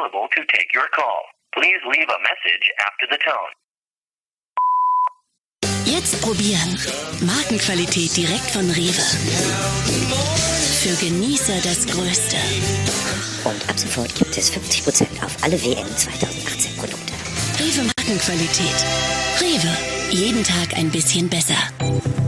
available to take your call. Please leave a message after the tone. Jetzt probieren. Markenqualität direkt von Rewe. Für Genießer das Größte. Und ab sofort gibt es 50% auf alle WM 2018 Produkte. Rewe Markenqualität. Rewe. Jeden Tag ein bisschen besser.